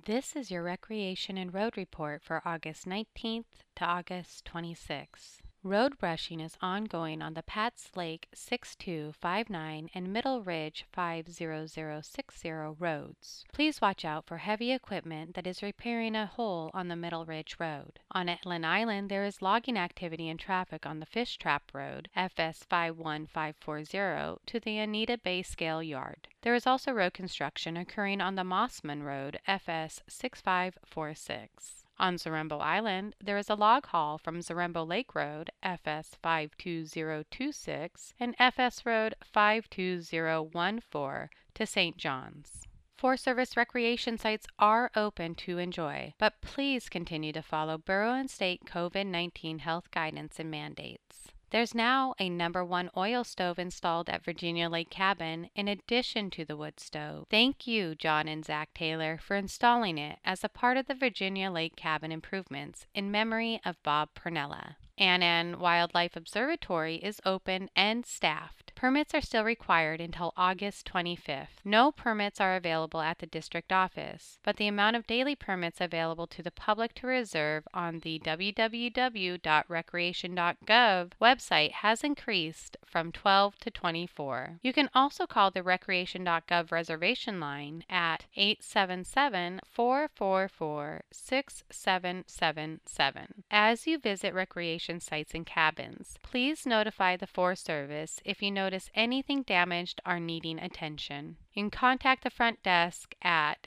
This is your Recreation and Road Report for August 19th to August 26th. Road brushing is ongoing on the Pat's Lake 6259 and Middle Ridge 50060 roads. Please watch out for heavy equipment that is repairing a hole on the Middle Ridge Road. On Etlin Island, there is logging activity and traffic on the Fish Trap Road, FS 51540, to the Anita Bay Scale Yard. There is also road construction occurring on the Mossman Road, FS 6546. On Zarembo Island, there is a log haul from Zarembo Lake Road, FS 52026, and FS Road 52014 to St. John's. Forest Service recreation sites are open to enjoy, but please continue to follow borough and state COVID-19 health guidance and mandates. There's now a number 1 oil stove installed at Virginia Lake Cabin in addition to the wood stove. Thank you, John and Zach Taylor, for installing it as a part of the Virginia Lake Cabin improvements in memory of Bob Pernella. Annan Wildlife Observatory is open and staffed. Permits are still required until August 25th. No permits are available at the district office, but the amount of daily permits available to the public to reserve on the www.recreation.gov website has increased from 12 to 24. You can also call the recreation.gov reservation line at 877-444-6777. As you visit recreation sites and cabins, please notify the Forest Service if you notice anything damaged or needing attention. You can contact the front desk at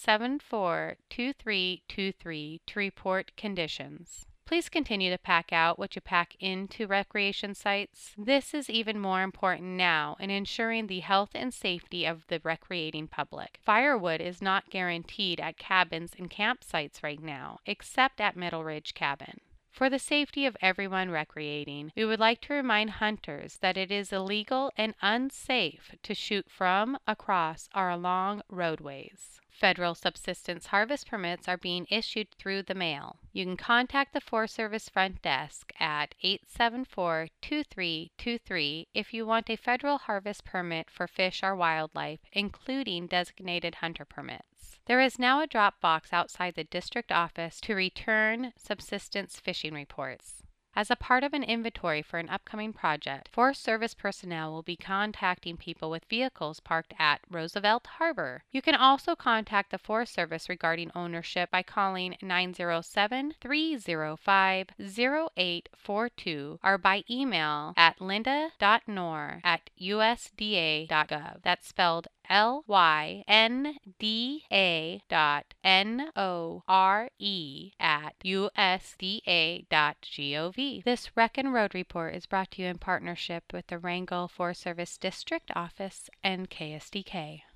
874-2323 to report conditions. Please continue to pack out what you pack into recreation sites. This is even more important now in ensuring the health and safety of the recreating public. Firewood is not guaranteed at cabins and campsites right now, except at Middle Ridge Cabin. For the safety of everyone recreating, we would like to remind hunters that it is illegal and unsafe to shoot from, across, or along roadways. Federal subsistence harvest permits are being issued through the mail. You can contact the Forest Service front desk at 874-2323 if you want a federal harvest permit for fish or wildlife, including designated hunter permits. There is now a drop box outside the district office to return subsistence fishing reports. As a part of an inventory for an upcoming project, Forest Service personnel will be contacting people with vehicles parked at Roosevelt Harbor. You can also contact the Forest Service regarding ownership by calling 907-305-0842 or by email at linda.nor@usda.gov. That's spelled lynda.nore@usda.gov. This Rec and Road Report is brought to you in partnership with the Wrangell Forest Service District Office and KSDK.